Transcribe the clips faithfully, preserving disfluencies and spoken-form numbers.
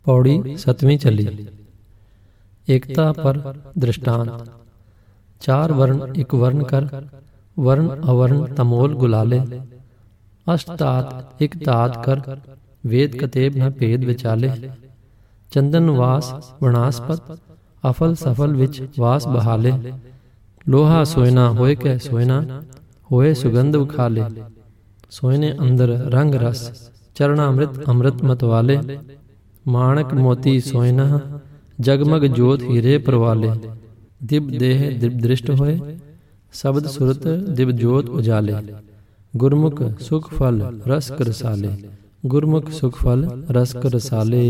पौड़ी सतवीं चली। एकता पर दृष्टांत। चार वर्ण एक वर्ण कर, वर्ण अवर्ण तमोल गुलाले। अष्टतात एक तात कर, वेद कतेब न भेद विचाले। चंदन वास वनास्पत, अफल सफल विच वास बहाले। लोहा सोयना होए कै सोयना, होए सुगंध उखाले। सोयने अंदर रंग रस, चरणामृत अमृत मतवाले। माणक मोती सोयना, जगमग जोत हीरे परवाले। दिब देह दिब दृष्ट होए, शब्द सुरत दिब जोत उजाले। गुरमुख सुख फल रसक रसाले, गुरमुख सुख फल रसक रसाले।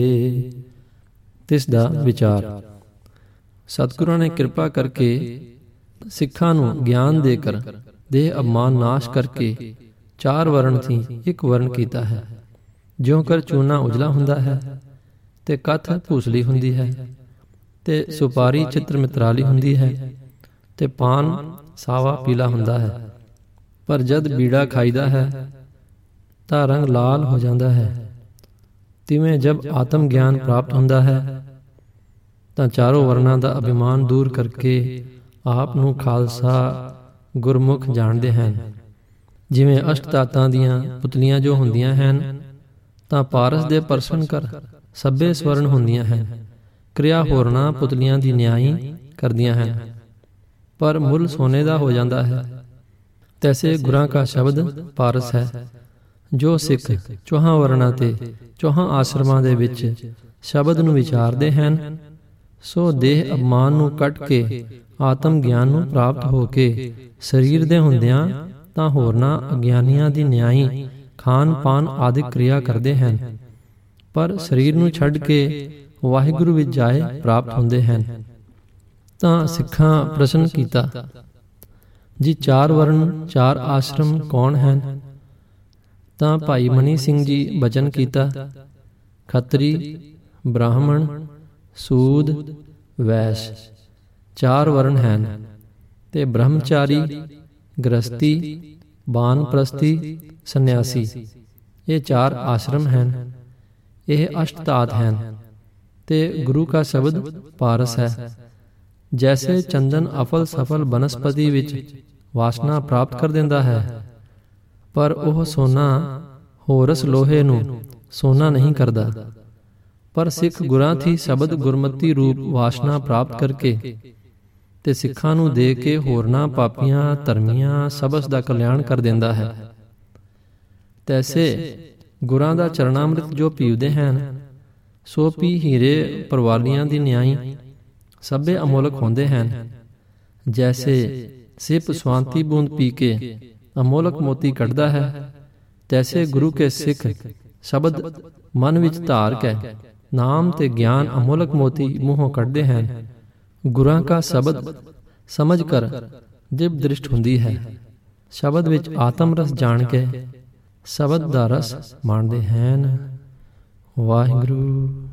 तिस दा विचार। सतगुਰਾਂ ने किरपा करके सिखां नूं ज्ञान देकर देह अभिमान नाश करके चार वर्ण थी एक वर्ण कीता है। ज्यों कर चूना उजला हुंदा है ते कथ भूसली हुंदी है, ते सुपारी चित्र मित्राली हुंदी है, ते पान सावा पीला हुंदा है। पर जद बीड़ा खाईदा है तां रंग लाल हो जाता है। तिवें जब आत्म ज्ञान प्राप्त हुंदा है तां चारों वर्णां दा अभिमान दूर करके आप नूं खालसा गुरमुख जाणदे हैं। जिवें अष्टतातां दियां पुतलियां जो हुंदियां हैं तां पारस दे परसन कर सभे स्वर्ण हुंदियां हैं। क्रिया होरना पुतलियां दी न्याई करदियां हैं, पर मुल सोने दा हो जाता है। तैसे गुरां का शब्द पारस है। जो सिख चौहां वर्णां ते चौहां आश्रमां दे विच शब्द नूं विचारदे हैं, सो देह अभिमान नूं कट के आत्म ज्ञान नूं प्राप्त हो के शरीर दे हुंदियां तां होरना अज्ञानियां दी न्याई खान पान आदि क्रिया करते हैं, पर शरीर नूं छड्ड के वाहिगुरु विच जाए प्राप्त हुंदे हैं। तां सिखां प्रश्न कीता, जी चार वर्ण चार आश्रम कौन हैं? तां भाई मनी सिंह जी बचन कीता, खत्री ब्राह्मण सूद वैश्य चार वर्ण हैं, ते ब्रह्मचारी गृहस्थी बानप्रस्थी सन्यासी ये चार आश्रम हैं। यह अष्टतात हैं, ते गुरु का शब्द पारस है। जैसे चंदन अफल सफल बनस्पति विच वासना प्राप्त कर देंदा है, पर वह सोना होरस लोहे नूं सोना नहीं करदा। पर सिख गुरां थी शब्द गुरमति रूप वासना प्राप्त करके ते सिखां नूं दे के होरना पापियां धर्मियां सबस दा कल्याण कर देंदा है। तैसे गुरां दा चरणामृत जो पीवदे हैं, सो पी हीरे परवालियां दी न्याई सभे अमोलक होंदे हैं। जैसे सिप स्वांति बूंद पी के अमोलक मोती कटदा है, तैसे गुरु के सिख शब्द मन विच धार के नाम ते ज्ञान अमोलक मोती मुंहों कटदे हैं। गुरां का शब्द समझ कर दिब दृष्ट हुंदी है। शब्द विच आत्म रस जान के शब्द दा रस माणदे हैं। वाहिगुरू।